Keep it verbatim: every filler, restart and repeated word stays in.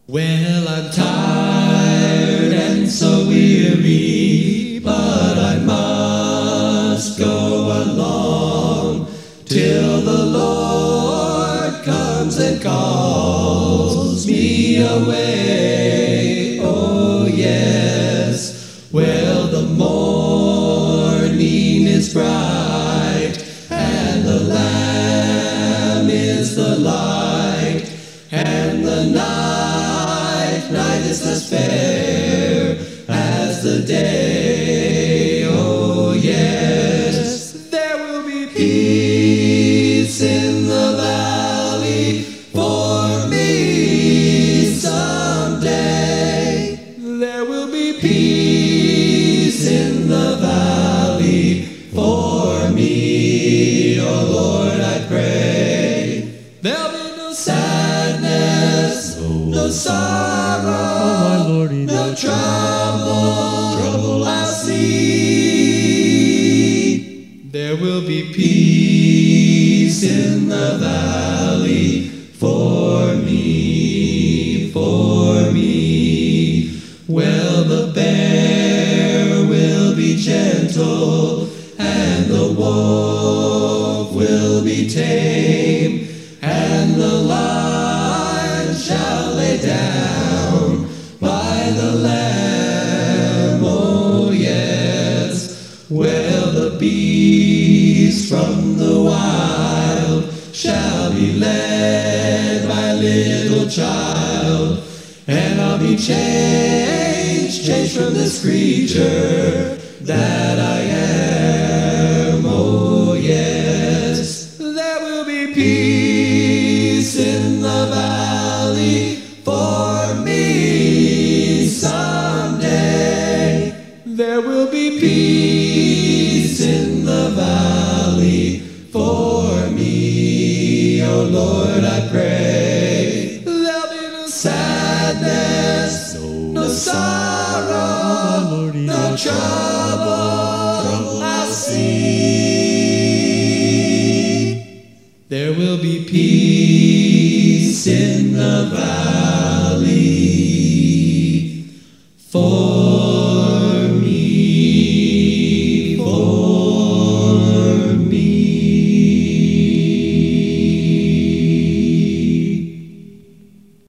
Well, I'm tired and so weary, but I must go along till the Lord comes and calls me away. Oh yes, well the morning is bright and the Lamb is the light, and the night, night is as fair as the day. Oh yes, there will be peace in the valley for me someday. There will be peace in the valley for me. Oh Lord, I pray. There'll be no sadness, no sorrow, oh my Lordy, no trouble, trouble I'll see. There will be peace in the valley for me, for me. Well, the bear will be gentle and the wolf will be tame, and the lion shall lay down by the lamb. Oh yes, well the beast from the wild shall be led by a little child, and I'll be changed, changed from this creature that I am. Oh yes, there will be peace in the valley for me someday. There will be peace in the valley for me. Oh Lord, I pray. There'll be no sadness, no sorrow, no trouble I'll see. There will be peace in the valley for